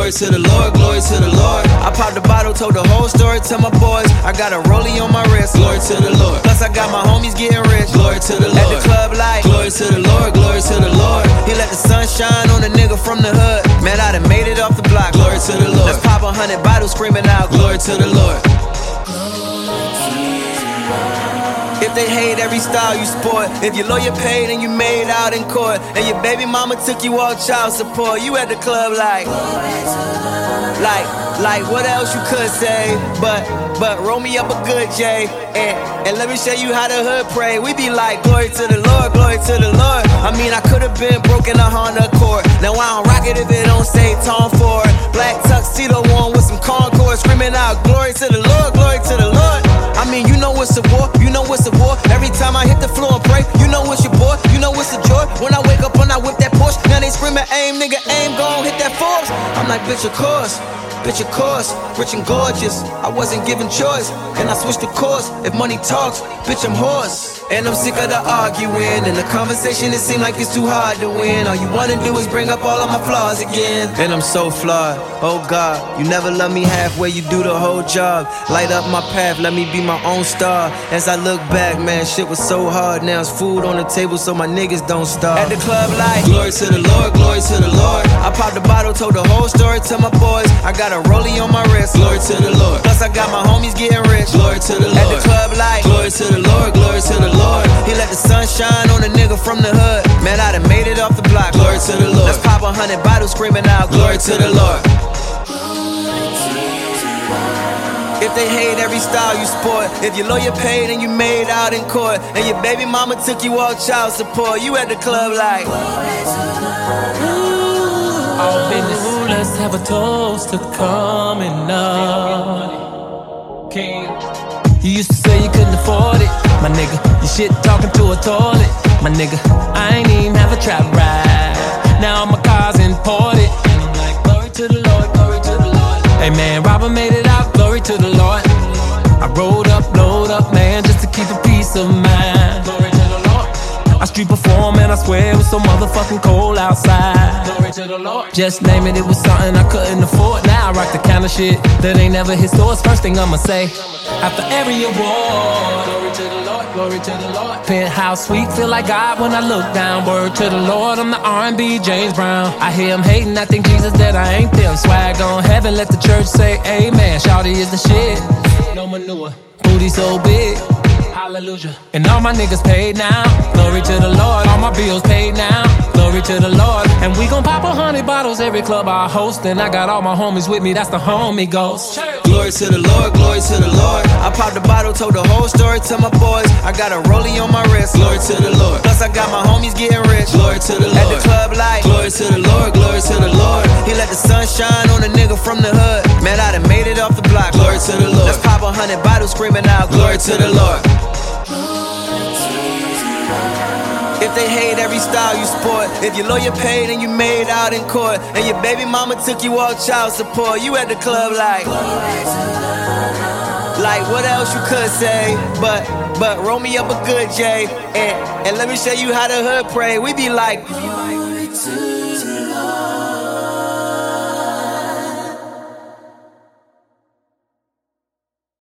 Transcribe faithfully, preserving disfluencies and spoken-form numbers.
Glory to the Lord, glory to the Lord. I popped the bottle, told the whole story to my boys. I got a rollie on my wrist. Glory to the Lord. Plus I got my homies getting rich. Glory to the Lord. At the club like glory to the Lord, glory to the Lord. He let the sun shine on a nigga from the hood. Man, I done made it off the block. Glory to the Lord. Let's pop a hundred bottles screaming out. Glory to the Lord. If they hate every style you sport, if your lawyer paid and you made out in court, and your baby mama took you all child support, you at the club like, like, like what else you could say? But, but roll me up a good J, and, and let me show you how the hood pray. We be like, glory to the Lord, glory to the Lord. I mean, I could've been broken a Honda Accord. Now I don't rock it if it don't say Tom Ford. Black tuxedo on with some Concord, screaming out, glory to the Lord, glory to the Lord. I mean, you know it's a war, you know it's a war. Every time I hit the floor and pray, you know it's your boy, you know it's a joy. When I wake up and I whip that Porsche, now they screaming, aim, nigga, aim, gon' hit that Forbes. I'm like, bitch, of course, bitch, of course, rich and gorgeous. I wasn't given choice, and I switched the course. If money talks, bitch, I'm hoarse. And I'm sick of the arguing, and the conversation, it seems like it's too hard to win. All you wanna do is bring up all of my flaws again. And I'm so flawed, oh God, you never love me halfway, you do the whole job. Light up my path, let me be my own star. As I look back, man, shit was so hard. Now it's food on the table so my niggas don't starve. At the club like, glory to the Lord, glory to the Lord. I popped the bottle, told the whole story to my boys. I got a rollie on my wrist, glory to the Lord. Plus I got my homies getting rich, glory to the Lord. At the club like, glory to the Lord, glory to the Lord. He let the sun shine on a nigga from the hood. Man, I done made it off the block, glory to the Lord. Let's pop a hundred bottles screaming out, glory to the Lord. If they hate every style you sport, if your lawyer paid and you made out in court, and your baby mama took you all child support, you at the club like, all business. Let's have a toast to coming up. King, you used to say you couldn't afford it, my nigga. You shit talking to a toilet, my nigga. I ain't even have a trap ride. Now my car's imported, and I'm like, glory to the Lord, glory to the Lord. Hey man, Robert made it out, glory to the Lord. I rolled up, load up, man, just to keep a peace of mind. Glory to the Lord. I street perform and I swear it was so motherfucking cold outside. Glory to the Lord. Just name it, it was something I couldn't afford. Now I rock the kind of shit that ain't never hit stores. First thing I'ma say, after every award, glory to the Lord, glory to the Lord. Penthouse suite, feel like God when I look down. Word to the Lord, I'm the R and B James Brown. I hear him hating, I think Jesus that I ain't them. Swag on heaven, let the church say amen. Shawty is the shit, no manure, booty so big, hallelujah. And all my niggas paid now, glory to the Lord. All my bills paid now, glory to the Lord. And we gon' pop a hundred bottles every club I host. And I got all my homies with me, that's the homie ghost. Glory to the Lord, glory to the Lord. I popped the bottle, told the whole story to my boys. I got a rollie on my wrist, glory to the Lord. Plus I got my homies getting rich, glory to the Lord. At the club like, glory to the Lord, glory to the Lord. He let the sun shine on a nigga from the hood. Man, I done made it off the block, glory to the Lord. Let's pop a hundred bottles screaming out, glory to the Lord. If they hate every style you sport, if your lawyer paid and you made out in court, and your baby mama took you all child support, you at the club like, like what else you could say? But, but roll me up a good J, and, and let me show you how the hood pray. We be like, glory to the Lord.